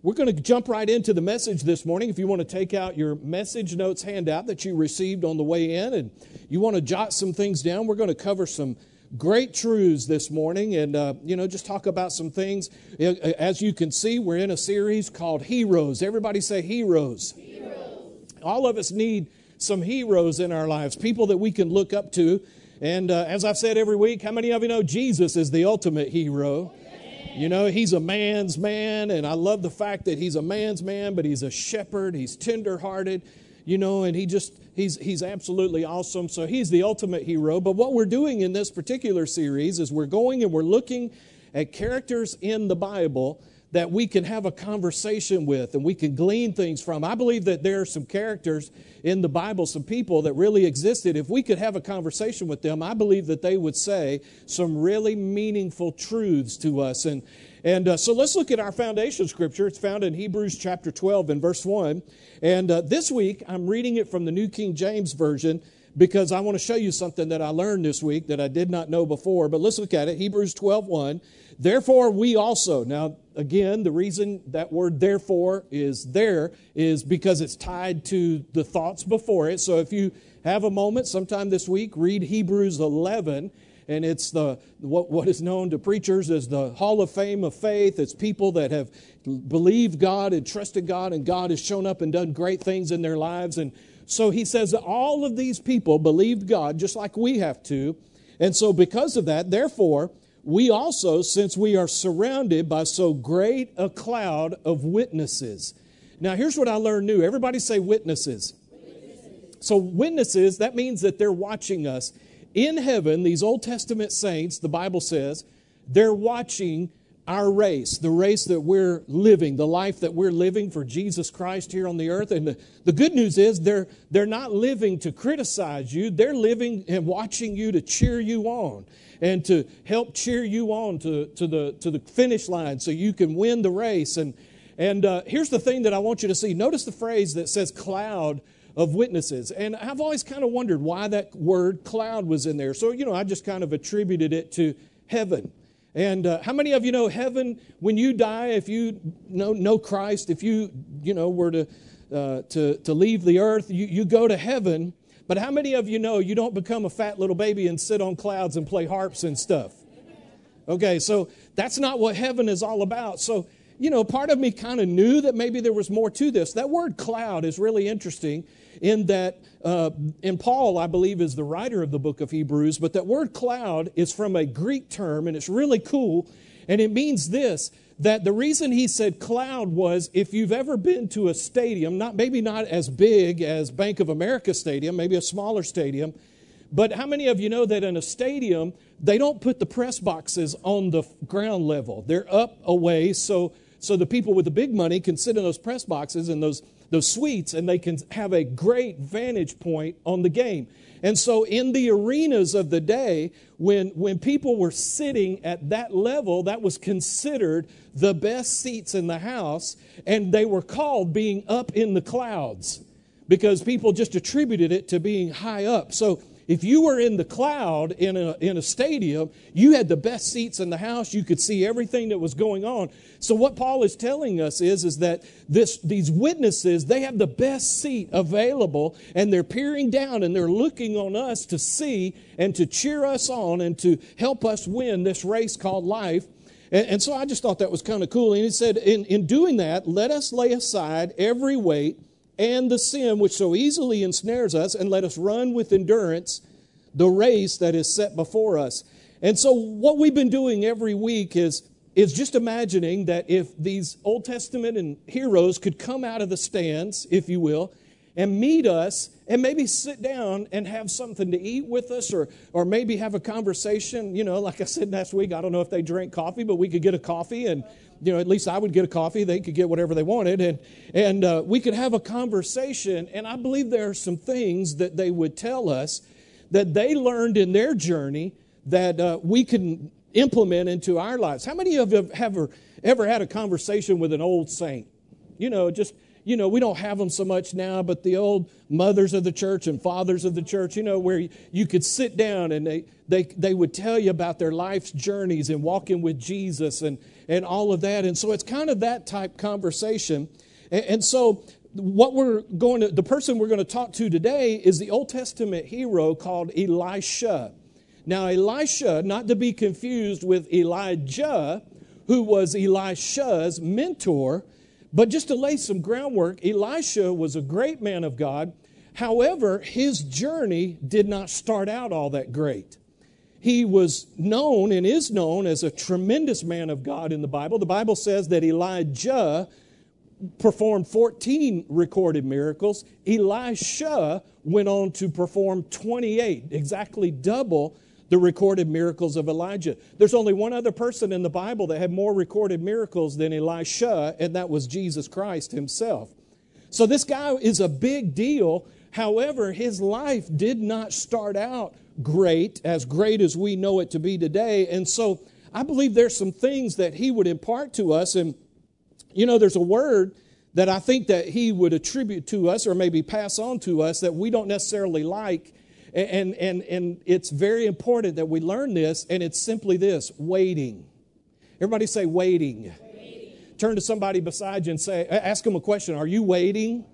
we're going to jump right into the message this morning. If you want to take out your message notes handout that you received on the way in and you want to jot some things down, we're going to cover some great truths this morning and, just talk about some things. As you can see, we're in a series called Heroes. Everybody say heroes. All of us need some heroes in our lives, people that we can look up to. And as I've said every week, how many of you know Jesus is the ultimate hero? You know, he's a man's man, and I love the fact that he's a man's man, but he's a shepherd, he's tender-hearted, and he's absolutely awesome. So he's the ultimate hero. But what we're doing in this particular series is we're going and we're looking at characters in the Bible that we can have a conversation with and we can glean things from. I believe that there are some characters in the Bible, some people that really existed. If we could have a conversation with them, I believe that they would say some really meaningful truths to us. And so let's look at our foundation scripture. It's found in Hebrews chapter 12 and verse 1. And this week, I'm reading it from the New King James Version because I want to show you something that I learned this week that I did not know before. But let's look at it. Hebrews 12:1. Therefore, we also. Now, again, the reason that word therefore is there is because it's tied to the thoughts before it. So if you have a moment sometime this week, read Hebrews 11. And it's what is known to preachers as the Hall of Fame of faith. It's people that have believed God and trusted God, and God has shown up and done great things in their lives. And so he says that all of these people believed God just like we have to. And so because of that, therefore, we also, since we are surrounded by so great a cloud of witnesses. Now, here's what I learned new. Everybody say witnesses. So witnesses, that means that they're watching us. In heaven, these Old Testament saints, the Bible says, they're watching our race, the race that we're living, the life that we're living for Jesus Christ here on the earth. And the good news is they're not living to criticize you. They're living and watching you to cheer you on and to help cheer you on to the finish line so you can win the race. And here's the thing that I want you to see. Notice the phrase that says cloud of witnesses. And I've always kind of wondered why that word cloud was in there. So, I just kind of attributed it to heaven. And how many of you know heaven, when you die, if you know Christ, if you were to leave the earth, you go to heaven. But how many of you know you don't become a fat little baby and sit on clouds and play harps and stuff? Okay, so that's not what heaven is all about. So, part of me kind of knew that maybe there was more to this. That word cloud is really interesting in that, and Paul, I believe, is the writer of the book of Hebrews, but that word cloud is from a Greek term, and it's really cool, and it means this, that the reason he said cloud was if you've ever been to a stadium, maybe not as big as Bank of America Stadium, maybe a smaller stadium, but how many of you know that in a stadium, they don't put the press boxes on the ground level. They're up a ways, so the people with the big money can sit in those press boxes and those suites, and they can have a great vantage point on the game. And so in the arenas of the day, when people were sitting at that level, that was considered the best seats in the house, and they were called being up in the clouds because people just attributed it to being high up. So if you were in the cloud in a stadium, you had the best seats in the house. You could see everything that was going on. So what Paul is telling us is that these witnesses, they have the best seat available, and they're peering down and they're looking on us to see and to cheer us on and to help us win this race called life. And so I just thought that was kind of cool. And he said, in doing that, let us lay aside every weight and the sin which so easily ensnares us, and let us run with endurance the race that is set before us. And so what we've been doing every week is just imagining that if these Old Testament and heroes could come out of the stands, if you will, and meet us and maybe sit down and have something to eat with us or maybe have a conversation. Like I said last week, I don't know if they drank coffee, but we could get a coffee and at least I would get a coffee. They could get whatever they wanted. And we could have a conversation. And I believe there are some things that they would tell us that they learned in their journey that we can implement into our lives. How many of you have ever had a conversation with an old saint? Just we don't have them so much now, but the old mothers of the church and fathers of the church, where you could sit down and they would tell you about their life's journeys and walking with Jesus and all of that. And so it's kind of that type conversation. And so the person we're going to talk to today is the Old Testament hero called Elisha. Now, Elisha, not to be confused with Elijah, who was Elisha's mentor, but just to lay some groundwork, Elisha was a great man of God. However, his journey did not start out all that great. He was known and is known as a tremendous man of God in the Bible. The Bible says that Elijah performed 14 recorded miracles. Elisha went on to perform 28, exactly double the recorded miracles of Elijah. There's only one other person in the Bible that had more recorded miracles than Elisha, and that was Jesus Christ himself. So this guy is a big deal. However, his life did not start out great as we know it to be today. And so I believe there's some things that he would impart to us. And, there's a word that I think that he would attribute to us or maybe pass on to us that we don't necessarily like. And it's very important that we learn this, and it's simply this: waiting. Everybody say waiting. Waiting. Turn to somebody beside you and ask them a question. Are you waiting?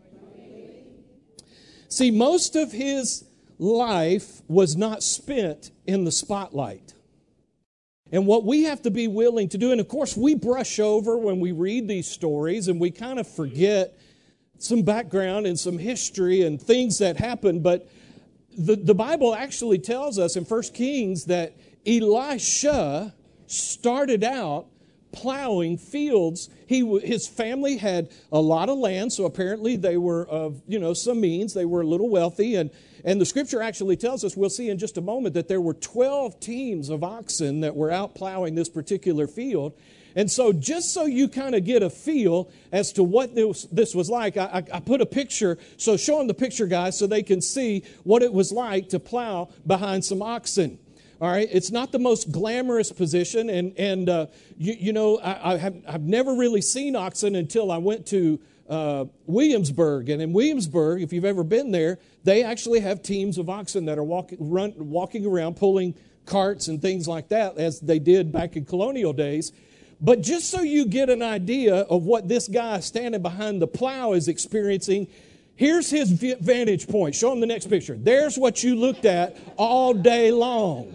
See, most of his life was not spent in the spotlight. And what we have to be willing to do, and of course we brush over when we read these stories and we kind of forget some background and some history and things that happened, but the Bible actually tells us in 1 Kings that Elisha started out plowing fields. His family had a lot of land, so apparently they were of some means. They were a little wealthy, and the Scripture actually tells us, we'll see in just a moment, that there were 12 teams of oxen that were out plowing this particular field. And so just so you kind of get a feel as to what this was like, I put a picture. So show them the picture, guys, so they can see what it was like to plow behind some oxen. All right, it's not the most glamorous position, and I've never really seen oxen until I went to Williamsburg. And in Williamsburg, if you've ever been there, they actually have teams of oxen that are walking around pulling carts and things like that, as they did back in colonial days. But just so you get an idea of what this guy standing behind the plow is experiencing, here's his vantage point. Show him the next picture. There's what you looked at all day long.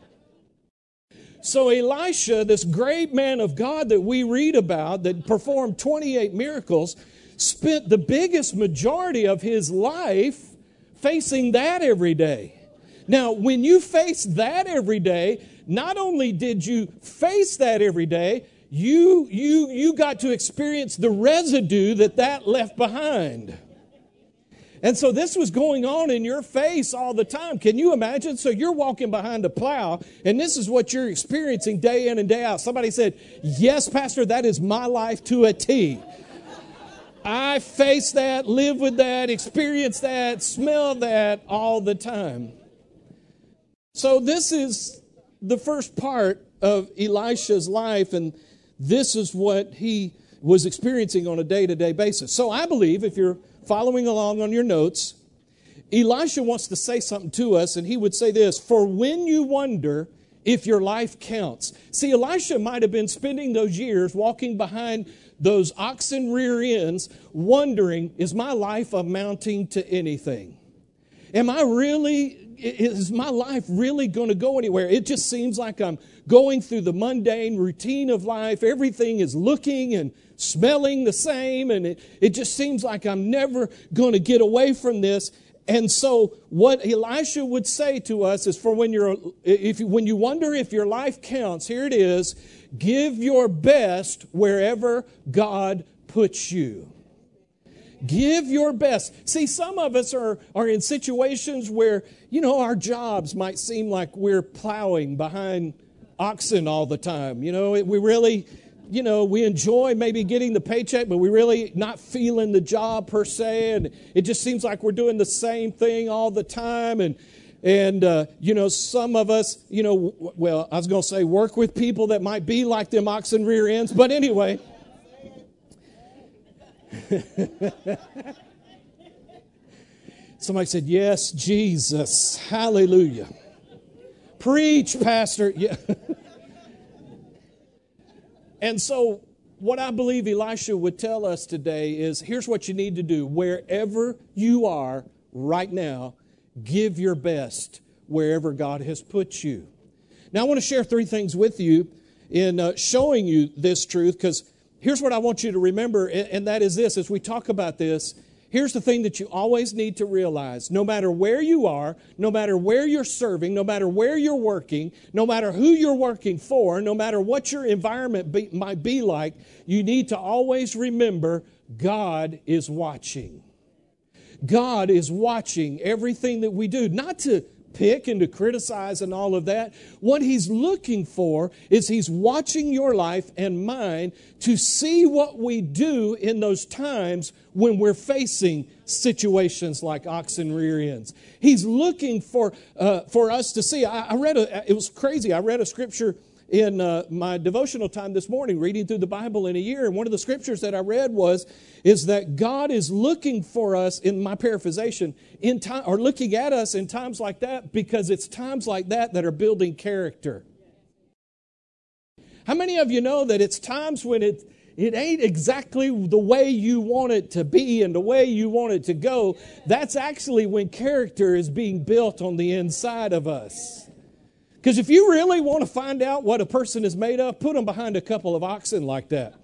So Elisha, this great man of God that we read about, that performed 28 miracles, spent the biggest majority of his life facing that every day. Now, when you face that every day, not only did you face that every day, you got to experience the residue that left behind. And so this was going on in your face all the time. Can you imagine? So you're walking behind a plow, and this is what you're experiencing day in and day out. Somebody said, "Yes, Pastor, that is my life to a T." I face that, live with that, experience that, smell that all the time. So this is the first part of Elisha's life, and this is what he was experiencing on a day-to-day basis. So I believe, if you're following along on your notes, Elisha wants to say something to us, and he would say this: for when you wonder if your life counts. See, Elisha might have been spending those years walking behind those oxen rear ends, wondering, is my life amounting to anything? Is my life really going to go anywhere? It just seems like I'm going through the mundane routine of life. Everything is looking and smelling the same, and it just seems like I'm never going to get away from this. And so what Elisha would say to us is, when you wonder if your life counts, here it is: give your best wherever God puts you. Give your best. See, some of us are in situations where, our jobs might seem like we're plowing behind oxen all the time. We really, we enjoy maybe getting the paycheck, but we really not feeling the job per se. And it just seems like we're doing the same thing all the time. And some of us, I was going to say work with people that might be like them oxen rear ends. But anyway, Somebody said, yes, Jesus. Hallelujah. Preach, Pastor. Yeah. And so what I believe Elisha would tell us today is, here's what you need to do. Wherever you are right now, give your best wherever God has put you. Now, I want to share 3 things with you in showing you this truth, because here's what I want you to remember, and that is this. As we talk about this, here's the thing that you always need to realize. No matter where you are, no matter where you're serving, no matter where you're working, no matter who you're working for, no matter what your environment might be like, you need to always remember God is watching. God is watching everything that we do, not to pick and to criticize and all of that. What He's looking for is He's watching your life and mine to see what we do in those times when we're facing situations like ox and rear ends. He's looking for us to see. It was crazy. I read a scripture in my devotional time this morning, reading through the Bible in a year. And one of the scriptures that I read is that God is looking for us, in my paraphrasation, in time, or looking at us in times like that, because it's times like that that are building character. How many of you know that it's times when it ain't exactly the way you want it to be and the way you want it to go? That's actually when character is being built on the inside of us. Because if you really want to find out what a person is made of, put them behind a couple of oxen like that.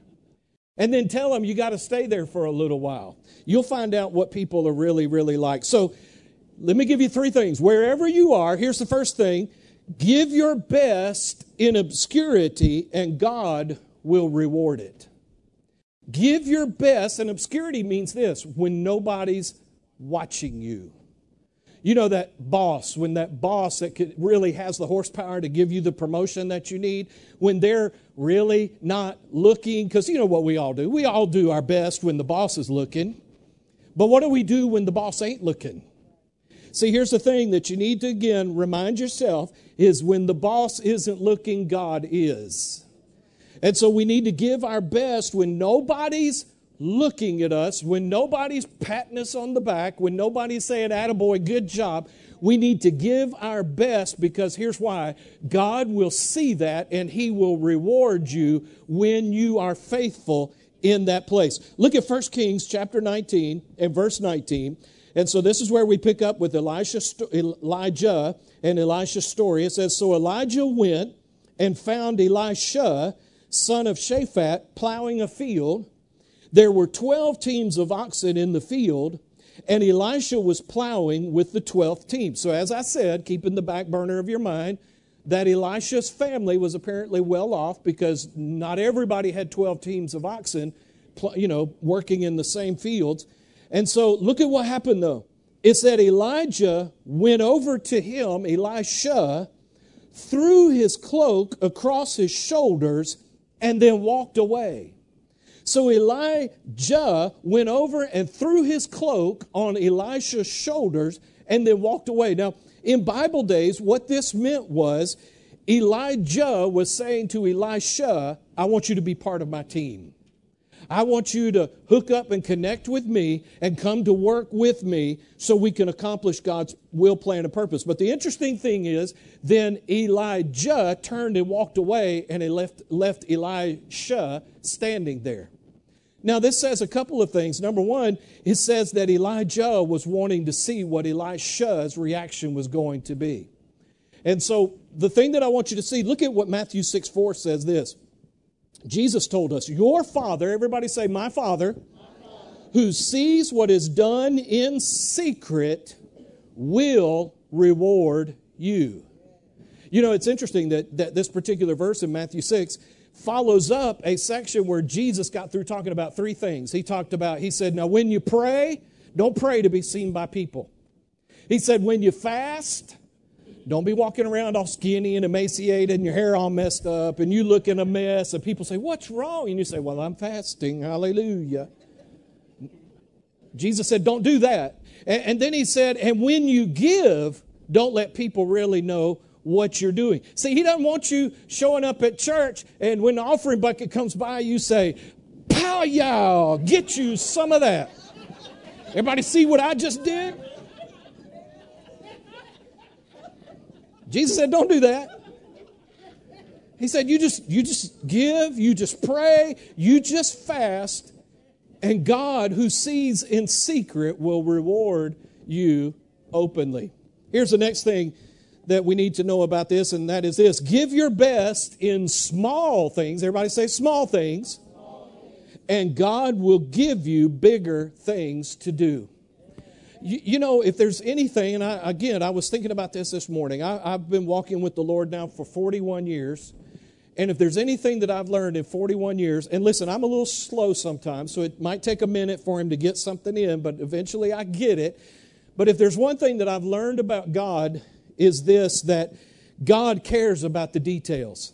And then tell them you got to stay there for a little while. You'll find out what people are really, really like. So let me give you 3 things. Wherever you are, here's the first thing. Give your best in obscurity and God will reward it. Give your best, and obscurity means this, when nobody's watching you. You know that boss, when that boss that really has the horsepower to give you the promotion that you need, when they're really not looking, because you know what we all do. We all do our best when the boss is looking. But what do we do when the boss ain't looking? See, here's the thing that you need to, again, remind yourself, is when the boss isn't looking, God is. And so we need to give our best when nobody's looking at us, when nobody's patting us on the back, when nobody's saying, attaboy, good job. We need to give our best, because here's why. God will see that and He will reward you when you are faithful in that place. Look at 1 Kings chapter 19 and verse 19. And so this is where we pick up with Elijah and Elisha's story. It says, so Elijah went and found Elisha, son of Shaphat, plowing a field. There were 12 teams of oxen in the field, and Elisha was plowing with the 12th team. So as I said, keep in the back burner of your mind that Elisha's family was apparently well off, because not everybody had 12 teams of oxen, working in the same fields. And so look at what happened though. It said Elijah went over to him, Elisha, threw his cloak across his shoulders, and then walked away. So Elijah went over and threw his cloak on Elisha's shoulders and then walked away. Now, in Bible days, what this meant was Elijah was saying to Elisha, I want you to be part of my team. I want you to hook up and connect with me and come to work with me so we can accomplish God's will, plan, and purpose. But the interesting thing is, then Elijah turned and walked away, and he left Elisha standing there. Now, this says a couple of things. Number one, it says that Elijah was wanting to see what Elisha's reaction was going to be. And so the thing that I want you to see, look at what Matthew 6:4 says this. Jesus told us, your Father, everybody say, my Father, who sees what is done in secret will reward you. You know, it's interesting that this particular verse in Matthew 6 follows up a section where Jesus got through talking about 3 things. He said, now when you pray, don't pray to be seen by people. He said, when you fast, don't be walking around all skinny and emaciated and your hair all messed up and you look in a mess and people say, what's wrong? And you say, well, I'm fasting. Hallelujah. Jesus said, don't do that. And then he said, and when you give, don't let people really know what you're doing. See, He doesn't want you showing up at church and when the offering bucket comes by, you say, Pow, y'all, get you some of that. Everybody see what I just did? Jesus said, don't do that. He said, you just give, you just pray, you just fast, and God, who sees in secret, will reward you openly. Here's the next thing that we need to know about this, and that is this. Give your best in small things. Everybody say small things. And God will give you bigger things to do. You know, if there's anything, and I was thinking about this morning. I've been walking with the Lord now for 41 years. And if there's anything that I've learned in 41 years, and listen, I'm a little slow sometimes, so it might take a minute for him to get something in, but eventually I get it. But if there's one thing that I've learned about God is this, that God cares about the details.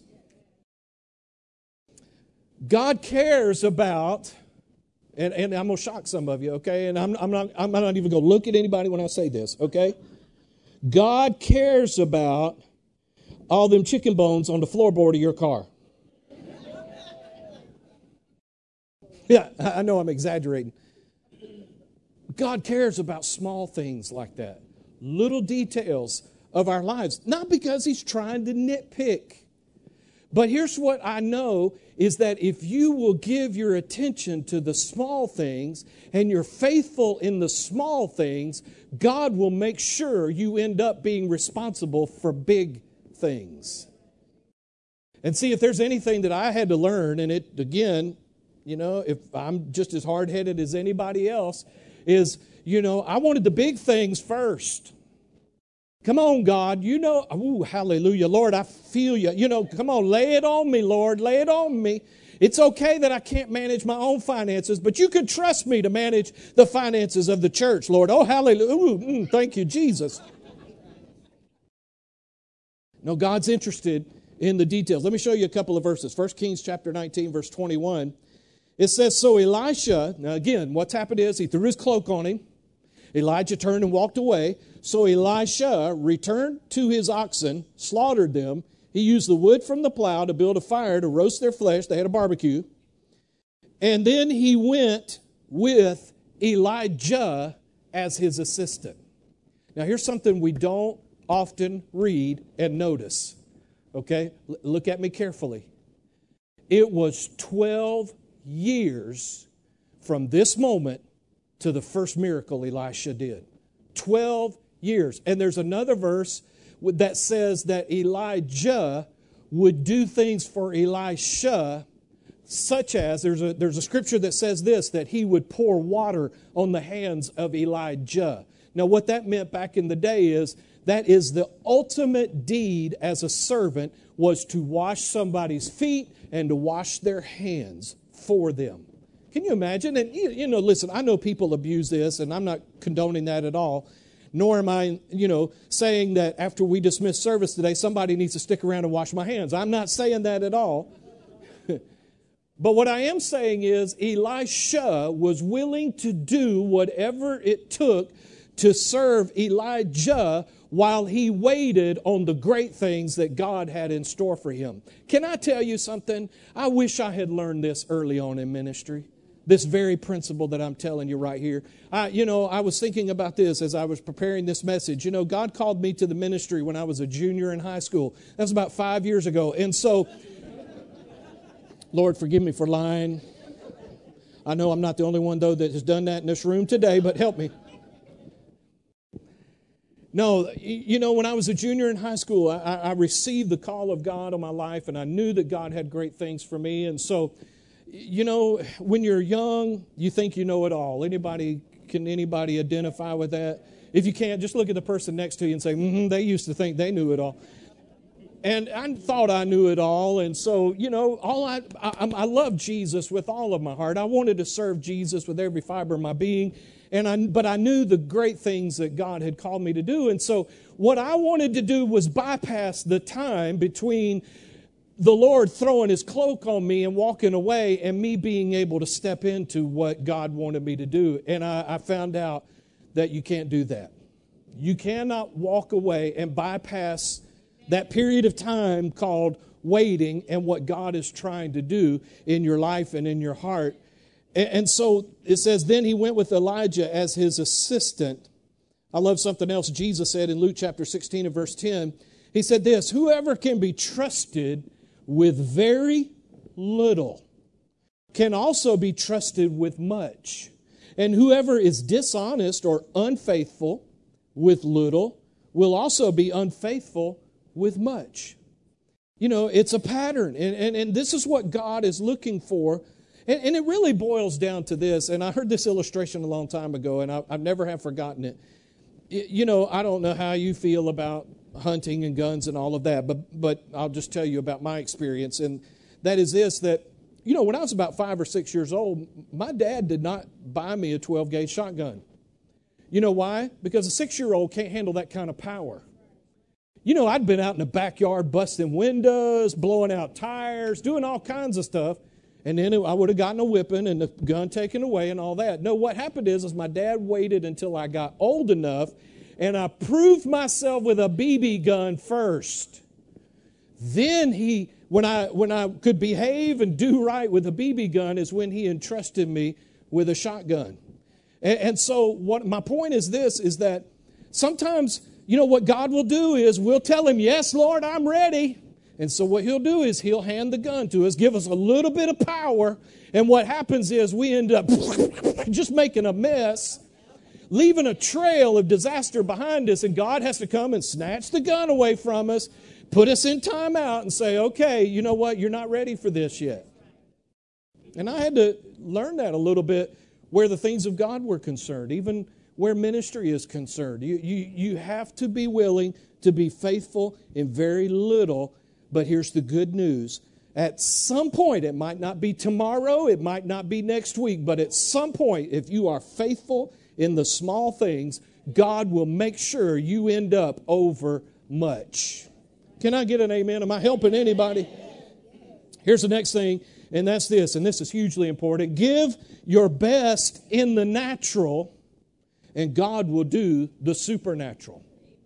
God cares about, and I'm going to shock some of you, okay? And I'm not even going to look at anybody when I say this, okay? God cares about all them chicken bones on the floorboard of your car. Yeah, I know I'm exaggerating. God cares about small things like that, little details of our lives, not because he's trying to nitpick. But here's what I know is that if you will give your attention to the small things and you're faithful in the small things, God will make sure you end up being responsible for big things. And see, if there's anything that I had to learn, and it, again, you know, if I'm just as hard-headed as anybody else, is, you know, I wanted the big things first. Come on, God, you know, ooh, hallelujah, Lord, I feel you. You know, come on, lay it on me, Lord, lay it on me. It's okay that I can't manage my own finances, but you can trust me to manage the finances of the church, Lord. Oh, hallelujah, ooh, thank you, Jesus. No, God's interested in the details. Let me show you a couple of verses. 1 Kings chapter 19, verse 21. It says, so Elisha, now again, what's happened is he threw his cloak on him. Elijah turned and walked away. So Elisha returned to his oxen, slaughtered them. He used the wood from the plow to build a fire to roast their flesh. They had a barbecue. And then he went with Elijah as his assistant. Now here's something we don't often read and notice. Okay? Look at me carefully. It was 12 years from this moment to the first miracle Elisha did. 12 years. And there's another verse that says that Elijah would do things for Elisha, such as, there's a scripture that says this, that he would pour water on the hands of Elijah. Now what that meant back in the day is, that is the ultimate deed as a servant, was to wash somebody's feet and to wash their hands for them. Can you imagine? And, you know, listen, I know people abuse this, and I'm not condoning that at all. Nor am I, you know, saying that after we dismiss service today, somebody needs to stick around and wash my hands. I'm not saying that at all. But what I am saying is Elisha was willing to do whatever it took to serve Elijah while he waited on the great things that God had in store for him. Can I tell you something? I wish I had learned this early on in ministry. This very principle that I'm telling you right here. I was thinking about this as I was preparing this message. You know, God called me to the ministry when I was a junior in high school. That was about 5 years ago. And so, Lord, forgive me for lying. I know I'm not the only one, though, that has done that in this room today, but help me. No, you know, when I was a junior in high school, I received the call of God on my life, and I knew that God had great things for me. And so, you know, when you're young, you think you know it all. Can anybody identify with that? If you can't, just look at the person next to you and say, they used to think they knew it all. And I thought I knew it all. And so, you know, I love Jesus with all of my heart. I wanted to serve Jesus with every fiber of my being. But I knew the great things that God had called me to do. And so what I wanted to do was bypass the time between the Lord throwing his cloak on me and walking away and me being able to step into what God wanted me to do. And I found out that you can't do that. You cannot walk away and bypass that period of time called waiting and what God is trying to do in your life and in your heart. And so it says, then he went with Elijah as his assistant. I love something else Jesus said in Luke chapter 16 and verse 10. He said this, whoever can be trusted with very little can also be trusted with much. And whoever is dishonest or unfaithful with little will also be unfaithful with much. You know, it's a pattern. And this is what God is looking for. And it really boils down to this. And I heard this illustration a long time ago, and I never have forgotten it. You know, I don't know how you feel about hunting and guns and all of that, but I'll just tell you about my experience. And that is this, that, you know, when I was about 5 or 6 years old, my dad did not buy me a 12-gauge shotgun. You know why? Because a 6-year-old can't handle that kind of power. You know, I'd been out in the backyard busting windows, blowing out tires, doing all kinds of stuff, and then I would have gotten a whipping and the gun taken away and all that. No, what happened is my dad waited until I got old enough, and I proved myself with a BB gun first. Then when I could behave and do right with a BB gun is when he entrusted me with a shotgun. And so what my point is this, is that sometimes, you know, what God will do is we'll tell him, yes, Lord, I'm ready. And so what he'll do is he'll hand the gun to us, give us a little bit of power. And what happens is we end up just making a mess, leaving a trail of disaster behind us. And God has to come and snatch the gun away from us, put us in timeout and say, okay, you know what? You're not ready for this yet. And I had to learn that a little bit where the things of God were concerned, even where ministry is concerned. You have to be willing to be faithful in very little. But here's the good news. At some point, it might not be tomorrow, it might not be next week, but at some point, if you are faithful in the small things, God will make sure you end up over much. Can I get an amen? Am I helping anybody? Here's the next thing, and that's this, and this is hugely important. Give your best in the natural, and God will do the supernatural.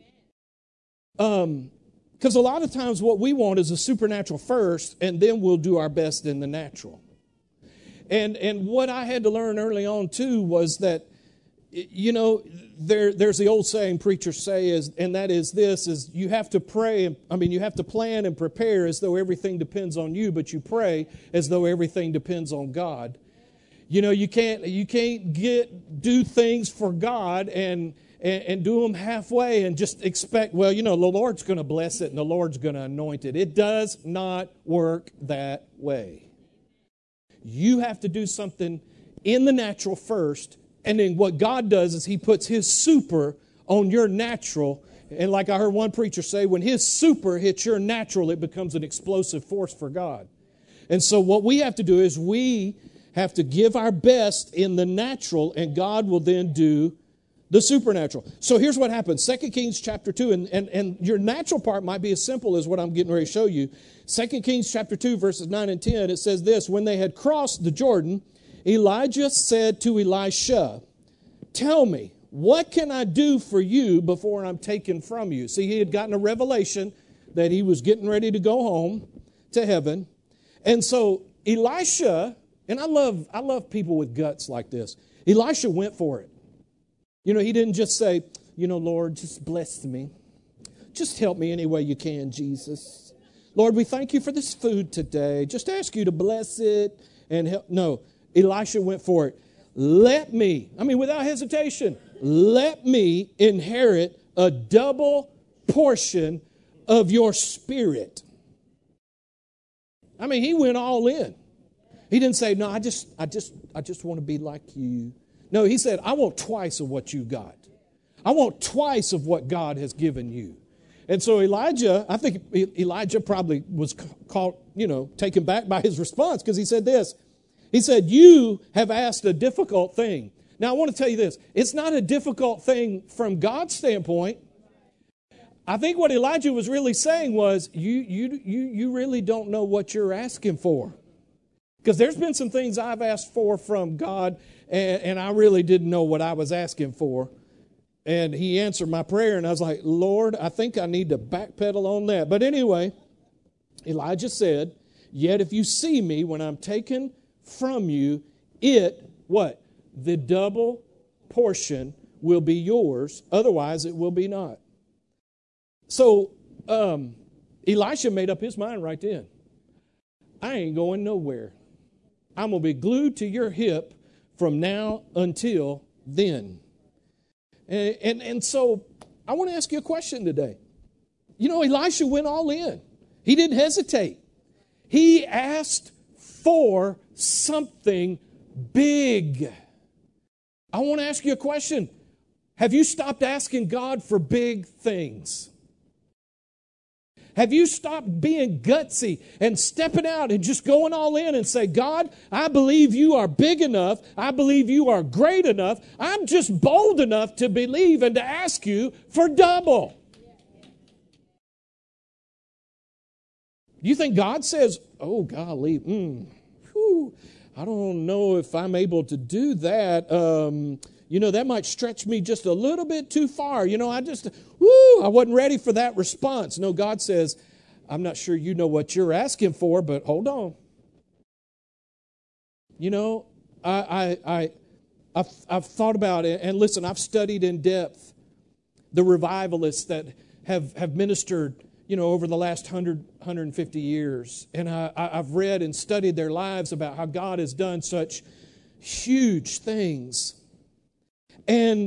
Because a lot of times what we want is a supernatural first, and then we'll do our best in the natural. And what I had to learn early on, too, was that, you know, there's the old saying preachers say, and that is this, is you have to pray, you have to plan and prepare as though everything depends on you, but you pray as though everything depends on God. You know, you can't do things for God and do them halfway and just expect, well, you know, the Lord's going to bless it and the Lord's going to anoint it. It does not work that way. You have to do something in the natural first, and then what God does is He puts His super on your natural. And like I heard one preacher say, when His super hits your natural, it becomes an explosive force for God. And so what we have to do is we have to give our best in the natural, and God will then do the supernatural. So here's what happens. 2 Kings chapter 2, and your natural part might be as simple as what I'm getting ready to show you. 2 Kings chapter 2, verses 9 and 10, it says this, when they had crossed the Jordan, Elijah said to Elisha, tell me, what can I do for you before I'm taken from you? See, he had gotten a revelation that he was getting ready to go home to heaven. And so Elisha, and I love people with guts like this. Elisha went for it. You know, he didn't just say, you know, Lord, just bless me. Just help me any way you can, Jesus. Lord, we thank you for this food today. Just ask you to bless it and help. No, Elisha went for it. Let me, without hesitation, let me inherit a double portion of your spirit. He went all in. He didn't say, no, I just want to be like you. No, he said, I want twice of what you've got. I want twice of what God has given you. And so I think Elijah probably was caught, taken back by his response, because he said this. He said, you have asked a difficult thing. Now, I want to tell you this. It's not a difficult thing from God's standpoint. I think what Elijah was really saying was, you really don't know what you're asking for. Because there's been some things I've asked for from God, and I really didn't know what I was asking for. And He answered my prayer, and I was like, Lord, I think I need to backpedal on that. But anyway, Elijah said, yet if you see me when I'm taken from you what? The double portion will be yours. Otherwise, it will be not. So, Elisha made up his mind right then. I ain't going nowhere. I'm going to be glued to your hip from now until then. And so, I want to ask you a question today. You know, Elisha went all in. He didn't hesitate. He asked for something big. I want to ask you a question. Have you stopped asking God for big things? Have you stopped being gutsy and stepping out and just going all in and say, God, I believe you are big enough. I believe you are great enough. I'm just bold enough to believe and to ask you for double. You think God says, oh, golly, I don't know if I'm able to do that. That might stretch me just a little bit too far. I wasn't ready for that response. No, God says, I'm not sure you know what you're asking for, but hold on. I've thought about it, and listen, I've studied in depth the revivalists that have ministered, over the last 150 years. And I've read and studied their lives about how God has done such huge things. And,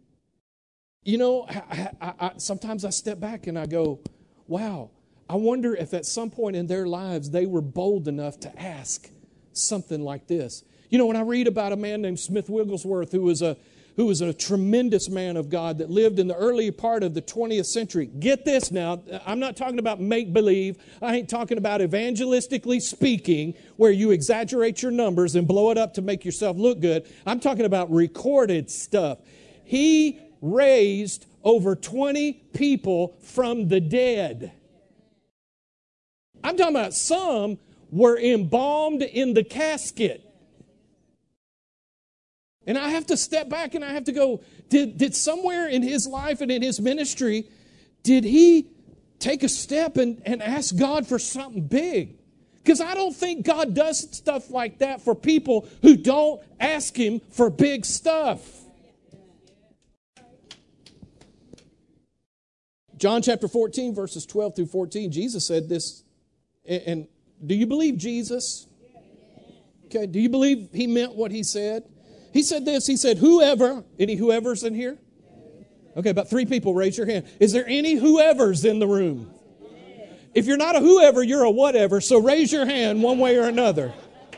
sometimes I step back and I go, wow, I wonder if at some point in their lives they were bold enough to ask something like this. When I read about a man named Smith Wigglesworth who was a tremendous man of God that lived in the early part of the 20th century. Get this now, I'm not talking about make-believe. I ain't talking about evangelistically speaking where you exaggerate your numbers and blow it up to make yourself look good. I'm talking about recorded stuff. He raised over 20 people from the dead. I'm talking about some were embalmed in the casket. And I have to step back and I have to go, did somewhere in his life and in his ministry, did he take a step and ask God for something big? Because I don't think God does stuff like that for people who don't ask him for big stuff. John chapter 14, verses 12 through 14, Jesus said this. And do you believe Jesus? Okay, do you believe he meant what he said? He said this, he said, whoever, any whoever's in here? Okay, about 3 people, raise your hand. Is there any whoever's in the room? If you're not a whoever, you're a whatever, so raise your hand one way or another.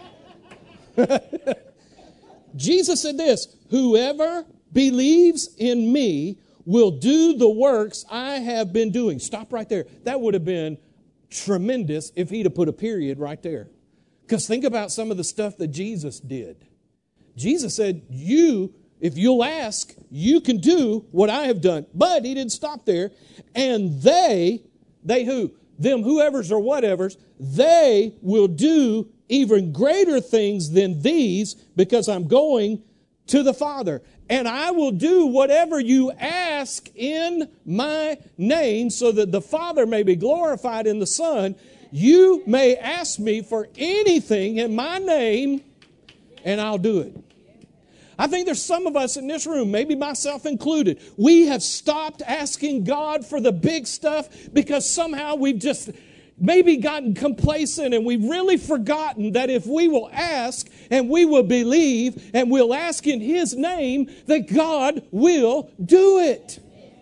Jesus said this, whoever believes in me will do the works I have been doing. Stop right there. That would have been tremendous if he'd have put a period right there. Because think about some of the stuff that Jesus did. Jesus said, if you'll ask, you can do what I have done. But he didn't stop there. And they who? Them whoever's or whatevers, they will do even greater things than these because I'm going to the Father. And I will do whatever you ask in my name so that the Father may be glorified in the Son. You may ask me for anything in my name and I'll do it. I think there's some of us in this room, maybe myself included, we have stopped asking God for the big stuff because somehow we've just maybe gotten complacent and we've really forgotten that if we will ask and we will believe and we'll ask in His name, that God will do it.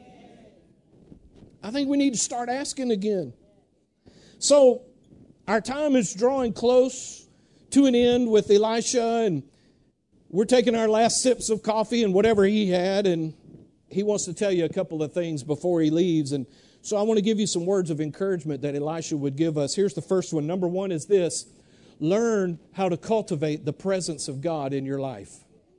I think we need to start asking again. So our time is drawing close to an end with Elisha, and we're taking our last sips of coffee and whatever he had, and he wants to tell you a couple of things before he leaves. And so I want to give you some words of encouragement that Elisha would give us. Here's the first one. Number one is this: learn how to cultivate the presence of God in your life.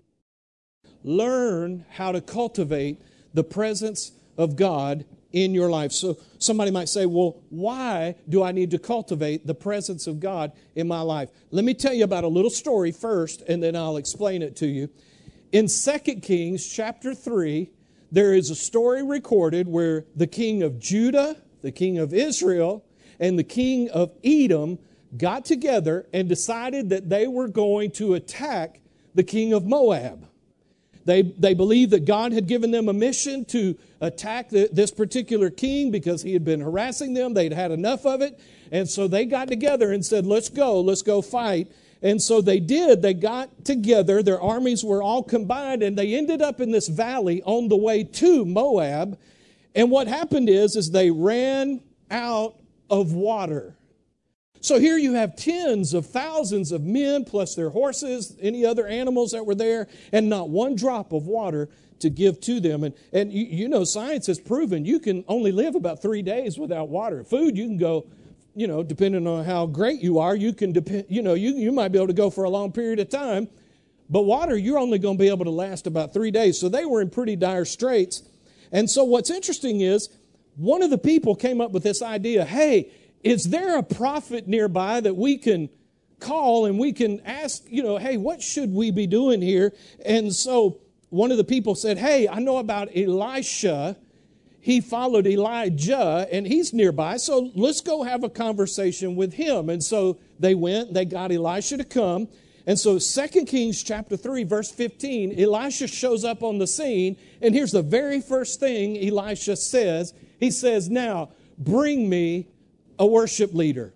Learn how to cultivate the presence of God in your life. So somebody might say, well, why do I need to cultivate the presence of God in my life? Let me tell you about a little story first, and then I'll explain it to you. In 2 Kings chapter 3, there is a story recorded where the king of Judah, the king of Israel, and the king of Edom got together and decided that they were going to attack the king of Moab. They believed that God had given them a mission to attack this particular king because he had been harassing them. They'd had enough of it. And so they got together and said, let's go fight. And so they did. They got together. Their armies were all combined, and they ended up in this valley on the way to Moab. And what happened is they ran out of water. So here you have tens of thousands of men, plus their horses, any other animals that were there, and not one drop of water to give to them. And you know, science has proven you can only live about 3 days without water. Food, you can go, you know, depending on how great you are, you can depend, you know, you might be able to go for a long period of time. But water, you're only going to be able to last about 3 days. So they were in pretty dire straits. And so what's interesting is one of the people came up with this idea, hey, is there a prophet nearby that we can call and we can ask, you know, hey, what should we be doing here? And so one of the people said, hey, I know about Elisha. He followed Elijah, and he's nearby, so let's go have a conversation with him. And so they went, they got Elisha to come. And so 2 Kings chapter 3, verse 15, Elisha shows up on the scene, and here's the very first thing Elisha says. He says, now, bring me a worship leader.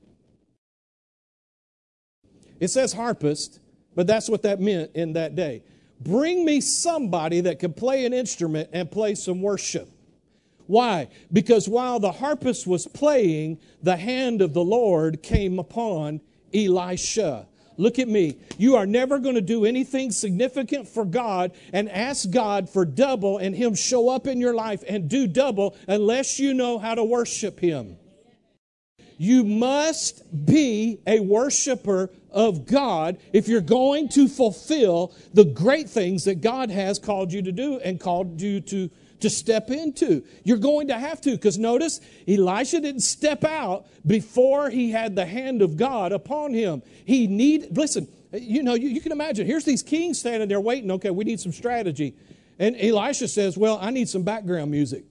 It says harpist, but that's what that meant in that day. Bring me somebody that can play an instrument and play some worship. Why? Because while the harpist was playing, the hand of the Lord came upon Elisha. Look at me. You are never going to do anything significant for God and ask God for double and Him show up in your life and do double unless you know how to worship Him. You must be a worshiper of God if you're going to fulfill the great things that God has called you to do and called you to step into. You're going to have to, because notice, Elisha didn't step out before he had the hand of God upon him. Listen, you know, you can imagine, here's these kings standing there waiting, okay, we need some strategy. And Elisha says, well, I need some background music.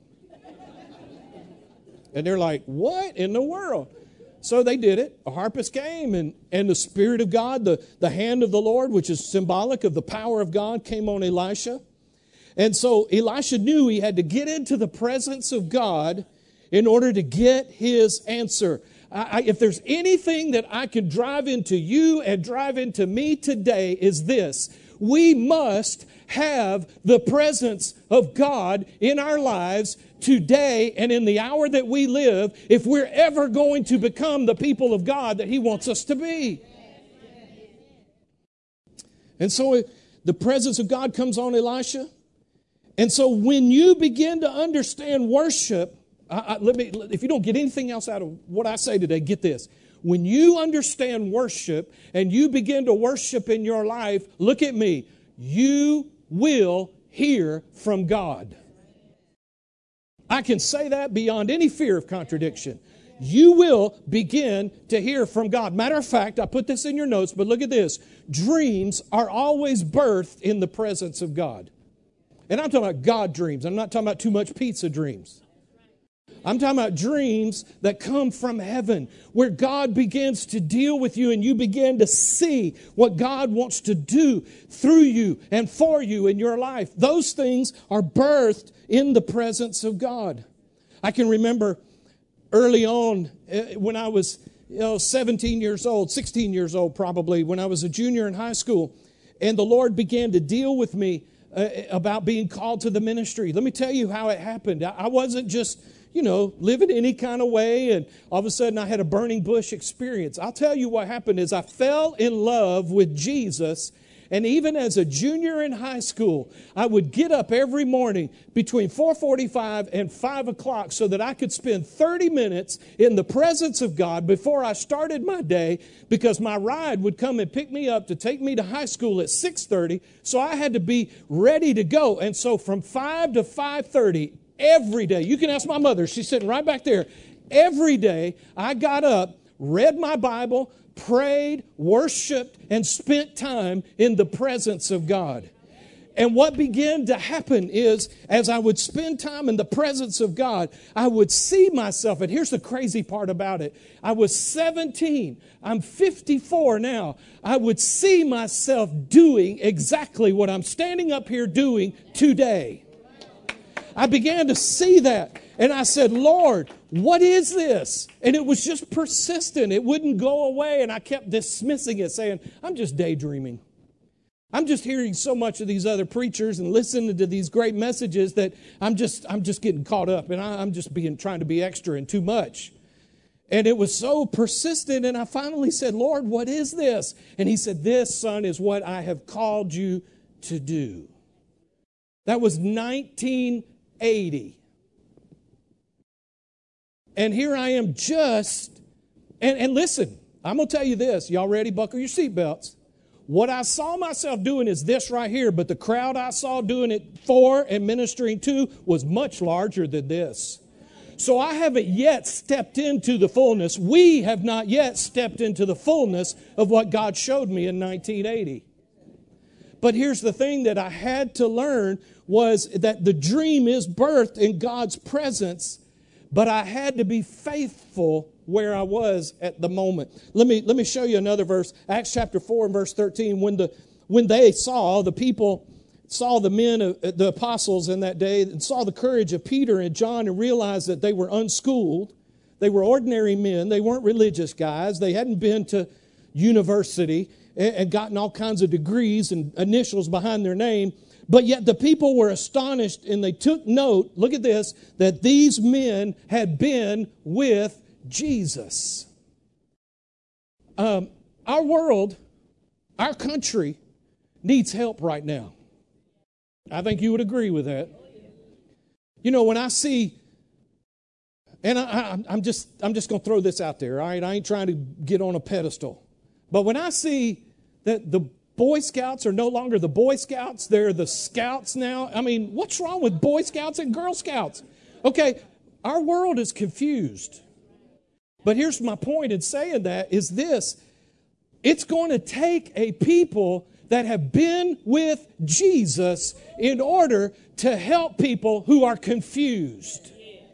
And they're like, what in the world? So they did it. A harpist came, and the Spirit of God, the hand of the Lord, which is symbolic of the power of God, came on Elisha. And so Elisha knew he had to get into the presence of God in order to get his answer. If there's anything that I can drive into you and drive into me today is this. We must have the presence of God in our lives today and in the hour that we live if we're ever going to become the people of God that He wants us to be. And so the presence of God comes on Elisha. And so when you begin to understand worship, if you don't get anything else out of what I say today, get this. When you understand worship and you begin to worship in your life, look at me, you will hear from God. I can say that beyond any fear of contradiction. You will begin to hear from God. Matter of fact, I put this in your notes, but look at this. Dreams are always birthed in the presence of God. And I'm talking about God dreams. I'm not talking about too much pizza dreams. I'm talking about dreams that come from heaven, where God begins to deal with you and you begin to see what God wants to do through you and for you in your life. Those things are birthed in the presence of God. I can remember early on when I was 17 years old, 16 years old probably, when I was a junior in high school, and the Lord began to deal with me about being called to the ministry. Let me tell you how it happened. I wasn't just, living any kind of way, and all of a sudden I had a burning bush experience. I'll tell you what happened is I fell in love with Jesus, and even as a junior in high school, I would get up every morning between 4:45 and 5 o'clock so that I could spend 30 minutes in the presence of God before I started my day, because my ride would come and pick me up to take me to high school at 6:30, so I had to be ready to go. And so from 5 to 5:30, every day, you can ask my mother, she's sitting right back there, every day I got up, read my Bible, prayed, worshiped, and spent time in the presence of God. And what began to happen is, as I would spend time in the presence of God, I would see myself. And here's the crazy part about it. I was 17. I'm 54 now. I would see myself doing exactly what I'm standing up here doing today. I began to see that. And I said, Lord, what is this? And it was just persistent. It wouldn't go away. And I kept dismissing it, saying, I'm just daydreaming. I'm just hearing so much of these other preachers and listening to these great messages that I'm just getting caught up, and I'm just trying to be extra and too much. And it was so persistent, and I finally said, Lord, what is this? And he said, this, son, is what I have called you to do. That was 1980. And here I am and listen, I'm going to tell you this. Y'all ready? Buckle your seatbelts. What I saw myself doing is this right here, but the crowd I saw doing it for and ministering to was much larger than this. So I haven't yet stepped into the fullness. We have not yet stepped into the fullness of what God showed me in 1980. But here's the thing that I had to learn was that the dream is birthed in God's presence, but I had to be faithful where I was at the moment. Let me show you another verse. Acts chapter 4 and verse 13. When the people saw the men, the apostles in that day, and saw the courage of Peter and John and realized that they were unschooled. They were ordinary men. They weren't religious guys. They hadn't been to university and gotten all kinds of degrees and initials behind their name. But yet the people were astonished, and they took note, look at this, that these men had been with Jesus. Our world, our country needs help right now. I think you would agree with that. You know, when I see, and I'm just going to throw this out there, all right? I ain't trying to get on a pedestal. But when I see that the Boy Scouts are no longer the Boy Scouts, they're the Scouts now. I mean, what's wrong with Boy Scouts and Girl Scouts? Okay, our world is confused. But here's my point in saying that is this. It's going to take a people that have been with Jesus in order to help people who are confused.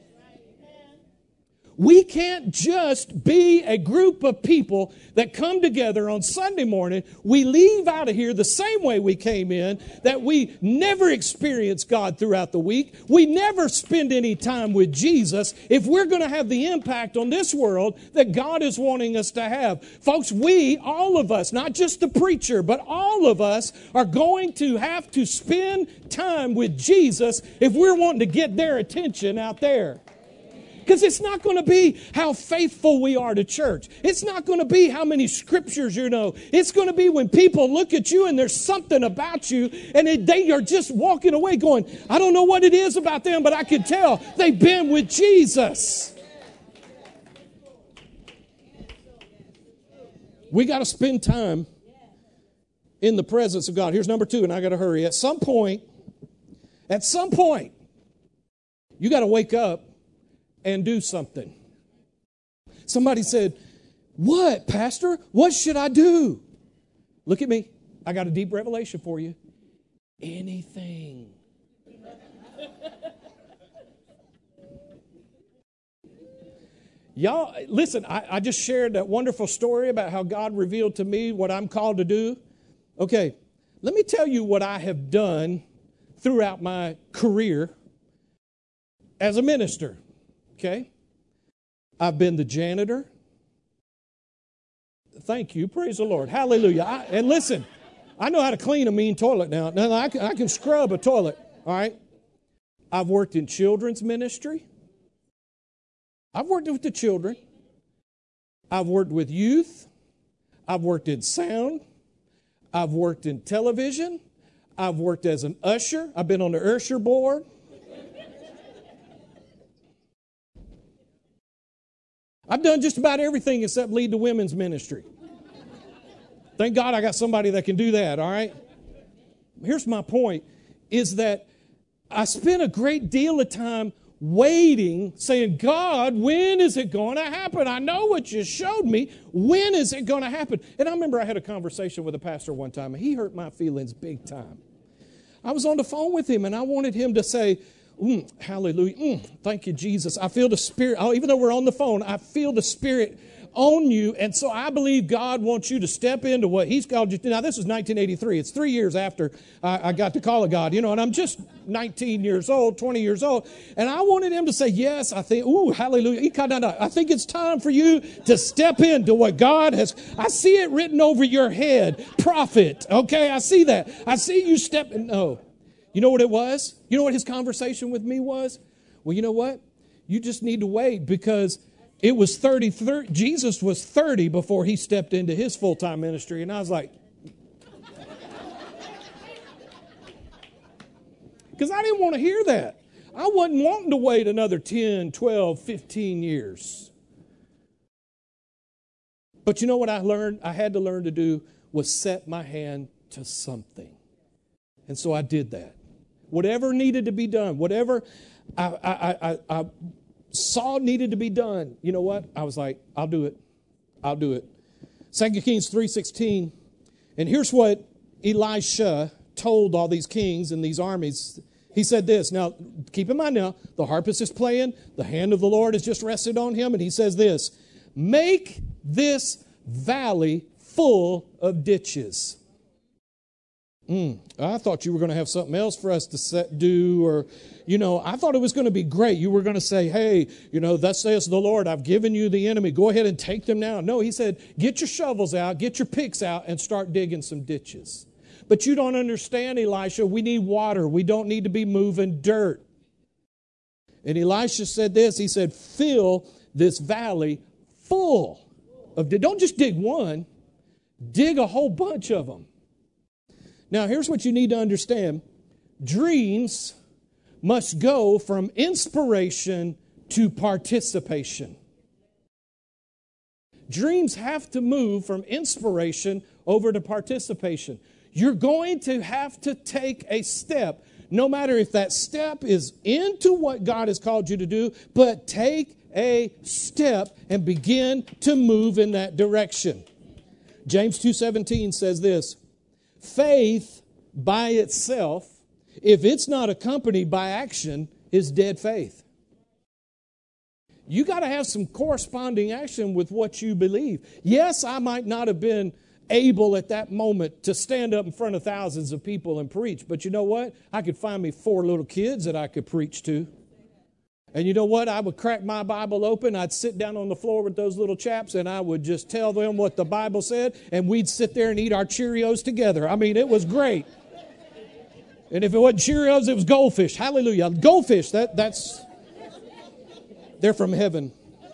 We can't just be a group of people that come together on Sunday morning. We leave out of here the same way we came in, that we never experience God throughout the week. We never spend any time with Jesus if we're going to have the impact on this world that God is wanting us to have. Folks, all of us, not just the preacher, but all of us are going to have to spend time with Jesus if we're wanting to get their attention out there. Because it's not going to be how faithful we are to church. It's not going to be how many scriptures you know. It's going to be when people look at you and there's something about you and they are just walking away going, I don't know what it is about them, but I can tell they've been with Jesus. We got to spend time in the presence of God. Here's number 2, and I got to hurry. At some point, you got to wake up and do something. Somebody said, what, Pastor? What should I do? Look at me. I got a deep revelation for you. Anything. Y'all, listen, I just shared that wonderful story about how God revealed to me what I'm called to do. Okay, let me tell you what I have done throughout my career as a minister. Okay, I've been the janitor. Thank you. Praise the Lord. Hallelujah. And listen, I know how to clean a mean toilet now. Now I can scrub a toilet. All right. I've worked in children's ministry. I've worked with the children. I've worked with youth. I've worked in sound. I've worked in television. I've worked as an usher. I've been on the usher board. I've done just about everything except lead the women's ministry. Thank God I got somebody that can do that, all right? Here's my point, is that I spent a great deal of time waiting, saying, God, when is it going to happen? I know what you showed me. When is it going to happen? And I remember I had a conversation with a pastor one time, and he hurt my feelings big time. I was on the phone with him, and I wanted him to say, hallelujah, thank you, Jesus. I feel the Spirit. Oh, even though we're on the phone, I feel the Spirit on you. And so I believe God wants you to step into what He's called you to. Now, this was 1983. It's 3 years after I got the call of God, and I'm just 19 years old, 20 years old. And I wanted him to say, yes, I think, hallelujah. I think it's time for you to step into what God has. I see it written over your head, prophet. Okay, I see that. I see you stepping. No. You know what it was? You know what his conversation with me was? Well, you know what? You just need to wait, because it was 30. Jesus was 30 before he stepped into his full-time ministry. And I was like, because I didn't want to hear that. I wasn't wanting to wait another 10, 12, 15 years. But you know what I learned? I had to learn to do was set my hand to something. And so I did that. Whatever needed to be done, whatever I saw needed to be done, you know what? I was like, I'll do it. I'll do it. 2 Kings 3:16. And here's what Elisha told all these kings and these armies. He said this. Now, keep in mind now, the harpist is playing. The hand of the Lord has just rested on him. And he says this, make this valley full of ditches. I thought you were going to have something else for us to do, or, I thought it was going to be great. You were going to say, hey, thus says the Lord, I've given you the enemy. Go ahead and take them now. No, he said, get your shovels out, get your picks out, and start digging some ditches. But you don't understand, Elisha. We need water. We don't need to be moving dirt. And Elisha said this. He said, fill this valley full of, don't just dig one, dig a whole bunch of them. Now, here's what you need to understand. Dreams must go from inspiration to participation. Dreams have to move from inspiration over to participation. You're going to have to take a step, no matter if that step is into what God has called you to do, but take a step and begin to move in that direction. James 2:17 says this, faith by itself, if it's not accompanied by action, is dead faith. You got to have some corresponding action with what you believe. Yes, I might not have been able at that moment to stand up in front of thousands of people and preach, but you know what? I could find me 4 little kids that I could preach to. And you know what? I would crack my Bible open. I'd sit down on the floor with those little chaps, and I would just tell them what the Bible said, and we'd sit there and eat our Cheerios together. I mean, it was great. And if it wasn't Cheerios, it was goldfish. Hallelujah. Goldfish, that's they're from heaven.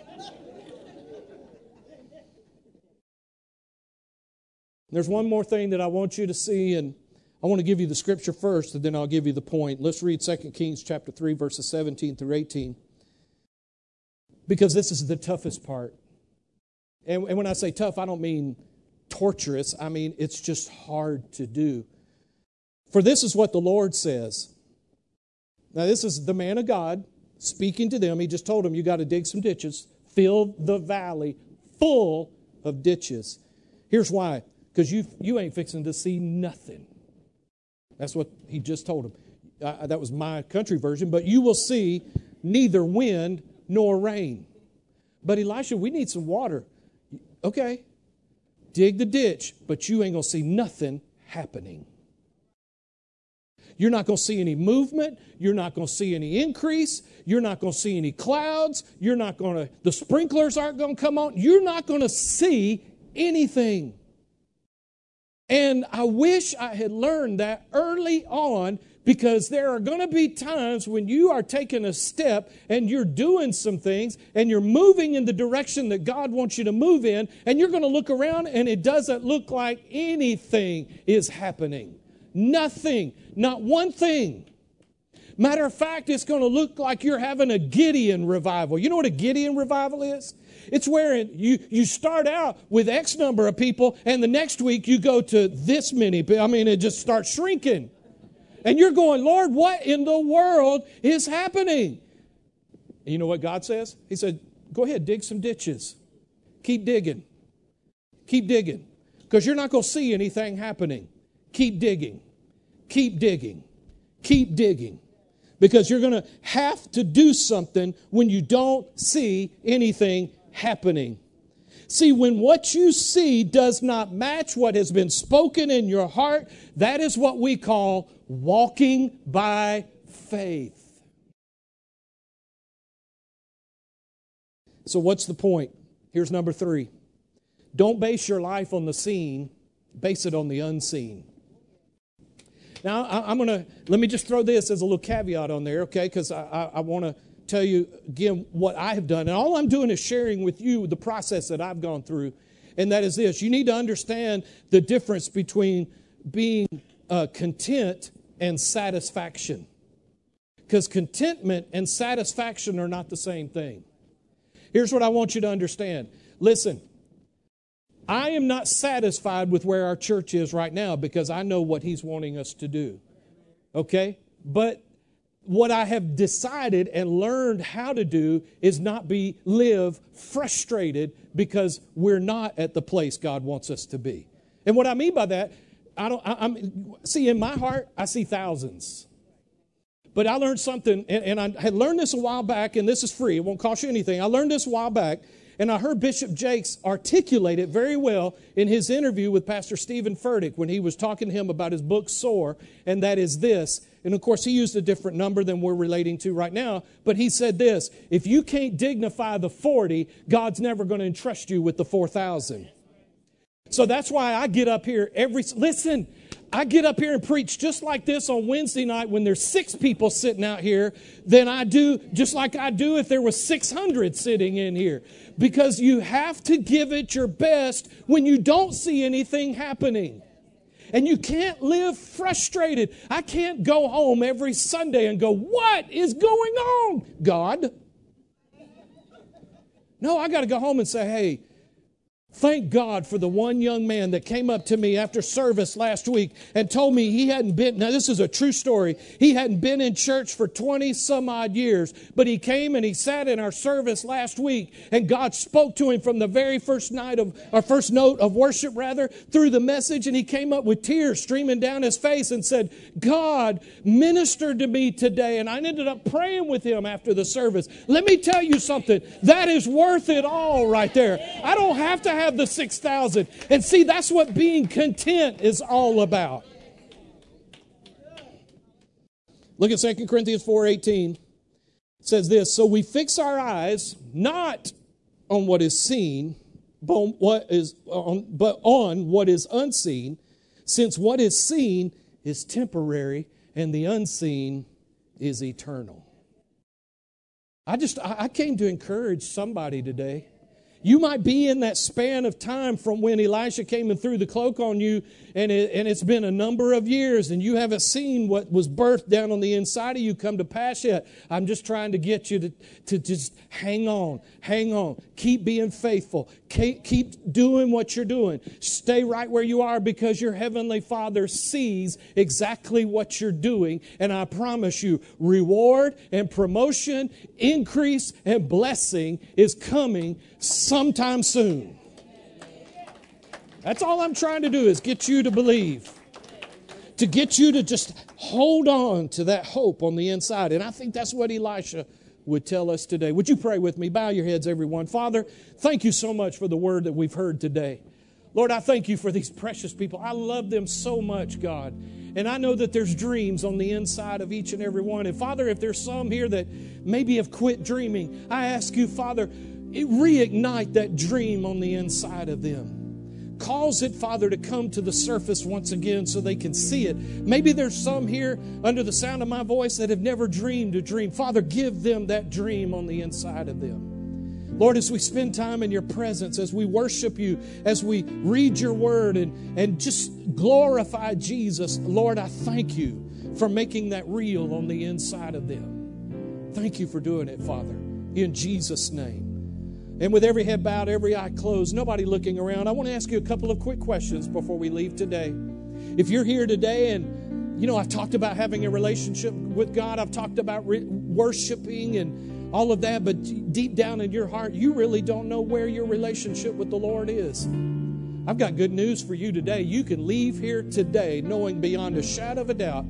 There's one more thing that I want you to see, and I want to give you the scripture first, and then I'll give you the point. Let's read 2 Kings chapter 3, verses 17 through 18. Because this is the toughest part. And when I say tough, I don't mean torturous. I mean, it's just hard to do. For this is what the Lord says. Now, this is the man of God speaking to them. He just told them, you got to dig some ditches. Fill the valley full of ditches. Here's why. Because you ain't fixing to see nothing. That's what he just told him. That was my country version. But you will see neither wind nor rain. But Elisha, we need some water. Okay. Dig the ditch, but you ain't going to see nothing happening. You're not going to see any movement. You're not going to see any increase. You're not going to see any clouds. The sprinklers aren't going to come on. You're not going to see anything. And I wish I had learned that early on, because there are going to be times when you are taking a step and you're doing some things and you're moving in the direction that God wants you to move in, and you're going to look around and it doesn't look like anything is happening. Nothing. Not one thing. Matter of fact, it's going to look like you're having a Gideon revival. You know what a Gideon revival is? It's where you start out with X number of people, and the next week you go to this many. I mean, it just starts shrinking. And you're going, Lord, what in the world is happening? And you know what God says? He said, go ahead, dig some ditches. Keep digging. Keep digging. Because you're not going to see anything happening. Keep digging. Keep digging. keep digging. Because you're going to have to do something when you don't see anything happening. See, when what you see does not match what has been spoken in your heart, that is what we call walking by faith. So what's the point? Here's number 3. Don't base your life on the seen, base it on the unseen. Now, let me just throw this as a little caveat on there, okay? Because I want to tell you again what I have done. And all I'm doing is sharing with you the process that I've gone through. And that is this. You need to understand the difference between being content and satisfaction. Because contentment and satisfaction are not the same thing. Here's what I want you to understand. Listen, I am not satisfied with where our church is right now because I know what He's wanting us to do. Okay? But what I have decided and learned how to do is not live frustrated because we're not at the place God wants us to be. And what I mean by that, see, in my heart, I see thousands. But I learned something, and I had learned this a while back, and this is free. It won't cost you anything. I learned this a while back, and I heard Bishop Jakes articulate it very well in his interview with Pastor Stephen Furtick when he was talking to him about his book, Soar, and that is this. And, of course, he used a different number than we're relating to right now, but he said this: if you can't dignify the 40, God's never going to entrust you with the 4,000. So that's why I get up here I get up here and preach just like this on Wednesday night when there's 6 people sitting out here than I do, just like I do if there was 600 sitting in here. Because you have to give it your best when you don't see anything happening. And you can't live frustrated. I can't go home every Sunday and go, what is going on, God? No, I got to go home and say, hey, thank God for the one young man that came up to me after service last week and told me he hadn't been, now this is a true story, he hadn't been in church for 20 some odd years, but he came and he sat in our service last week and God spoke to him from the very first note of worship through the message, and he came up with tears streaming down his face and said, God ministered to me today, and I ended up praying with him after the service. Let me tell you something, that is worth it all right there. I don't have to have the 6,000. And see, that's what being content is all about. Look at 2 Corinthians 4:18. It says this: so we fix our eyes not on what is seen, but on what is unseen, since what is seen is temporary and the unseen is eternal. I came to encourage somebody today. You might be in that span of time from when Elisha came and threw the cloak on you, and it's been a number of years, and you haven't seen what was birthed down on the inside of you come to pass yet. I'm just trying to get you to just hang on. Keep being faithful. Keep doing what you're doing. Stay right where you are because your Heavenly Father sees exactly what you're doing, and I promise you, reward and promotion, increase and blessing is coming sometime soon. That's all I'm trying to do, is get you to believe. To get you to just hold on to that hope on the inside. And I think that's what Elisha would tell us today. Would you pray with me? Bow your heads, everyone. Father, thank you so much for the word that we've heard today. Lord, I thank you for these precious people. I love them so much, God. And I know that there's dreams on the inside of each and every one. And Father, if there's some here that maybe have quit dreaming, I ask you, Father, reignite that dream on the inside of them. Cause it, Father, to come to the surface once again so they can see it. Maybe there's some here under the sound of my voice that have never dreamed a dream. Father, give them that dream on the inside of them. Lord, as we spend time in your presence, as we worship you, as we read your word and just glorify Jesus, Lord, I thank you for making that real on the inside of them. Thank you for doing it, Father, in Jesus' name. And with every head bowed, every eye closed, nobody looking around, I want to ask you a couple of quick questions before we leave today. If you're here today and, I've talked about having a relationship with God, I've talked about worshiping and all of that, but deep down in your heart, you really don't know where your relationship with the Lord is. I've got good news for you today. You can leave here today knowing beyond a shadow of a doubt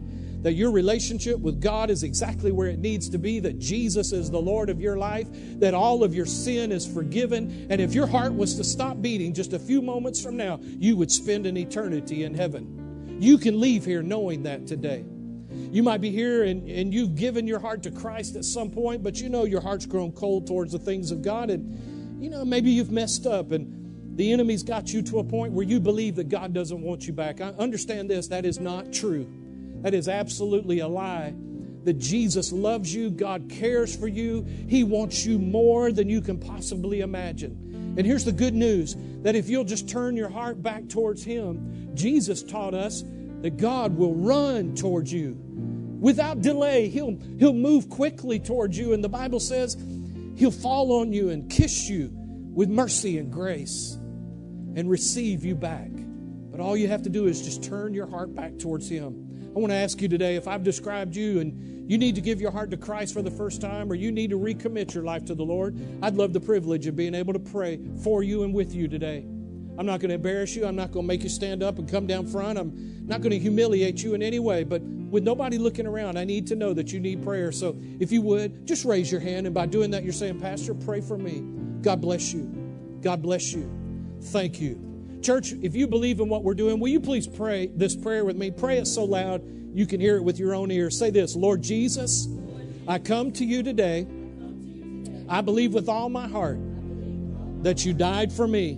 that your relationship with God is exactly where it needs to be, that Jesus is the Lord of your life, that all of your sin is forgiven, and if your heart was to stop beating just a few moments from now, you would spend an eternity in heaven. You can leave here knowing that today. You might be here and you've given your heart to Christ at some point, but you know your heart's grown cold towards the things of God, and you know maybe you've messed up and the enemy's got you to a point where you believe that God doesn't want you back. I understand this, that is not true. That is absolutely a lie. That Jesus loves you, God cares for you, He wants you more than you can possibly imagine. And here's the good news, that if you'll just turn your heart back towards Him, Jesus taught us that God will run towards you. Without delay, He'll move quickly towards you. And the Bible says He'll fall on you and kiss you with mercy and grace and receive you back. But all you have to do is just turn your heart back towards Him. I want to ask you today, if I've described you and you need to give your heart to Christ for the first time, or you need to recommit your life to the Lord, I'd love the privilege of being able to pray for you and with you today. I'm not going to embarrass you. I'm not going to make you stand up and come down front. I'm not going to humiliate you in any way. But with nobody looking around, I need to know that you need prayer. So if you would, just raise your hand. And by doing that, you're saying, Pastor, pray for me. God bless you. God bless you. Thank you. Church, if you believe in what we're doing, will you please pray this prayer with me? Pray it so loud you can hear it with your own ears. Say this: Lord Jesus, I come to you today. I believe with all my heart that you died for me.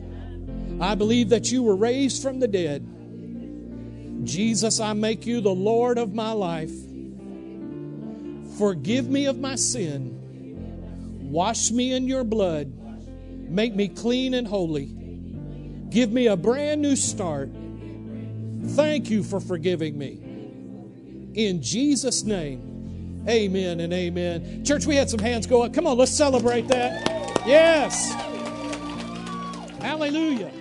I believe that you were raised from the dead. Jesus, I make you the Lord of my life. Forgive me of my sin. Wash me in your blood. Make me clean and holy. Give me a brand new start. Thank you for forgiving me. In Jesus' name, amen and amen. Church, we had some hands go up. Come on, let's celebrate that. Yes. Hallelujah.